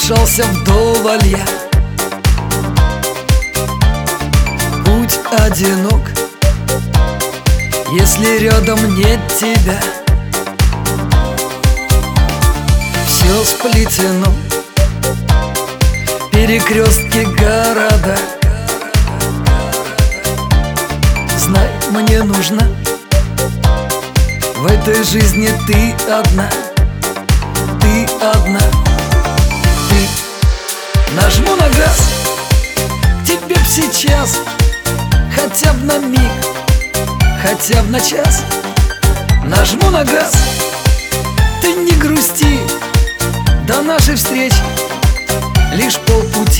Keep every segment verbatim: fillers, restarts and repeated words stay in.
Насмотрелся вдоволь я. Путь одинок, если рядом нет тебя. Все сплетено, перекрестки города. Знай, мне нужна в этой жизни ты одна. Ты одна. Ты. Нажму на газ к тебе б сейчас, хотя б на миг, хотя б на час. Нажму на газ, ты не грусти, до нашей встречи лишь полпути.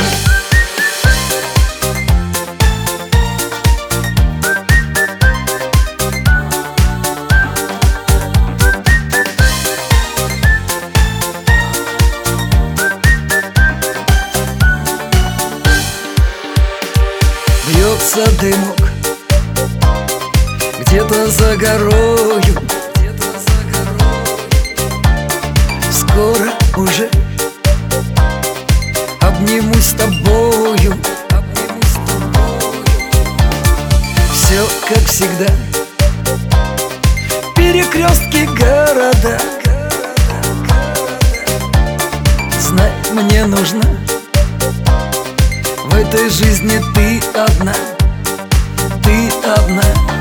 Бьется дымок где-то за горою, где-то за горою. Скоро уже обнимусь с тобою, обнимусь с тобою. Все как всегда, перекрестки города. Знай, мне нужна в этой жизни ты одна. Ты одна.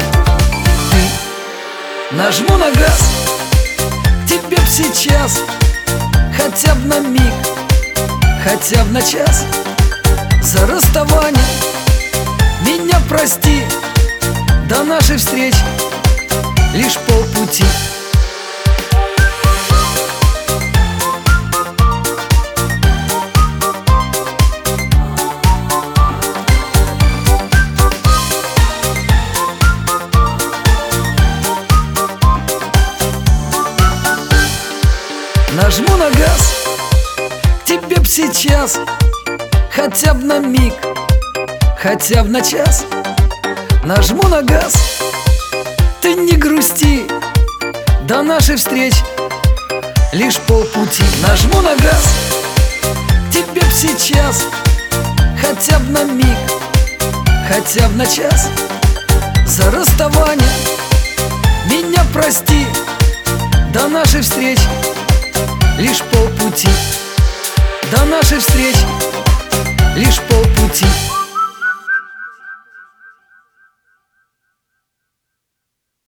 Ты. Нажму на газ к тебе б сейчас, хотя б на миг, хотя б на час. За расставание меня прости, до нашей встречи лишь полпути. Нажму на газ к тебе б сейчас, хотя б на миг, хотя б на час. Нажму на газ, ты не грусти, до нашей встречи лишь полпути. Нажму на газ к тебе б сейчас, хотя б на миг, хотя б на час. За расставание меня прости, до нашей встречи лишь полпути. До нашей встречи лишь полпути.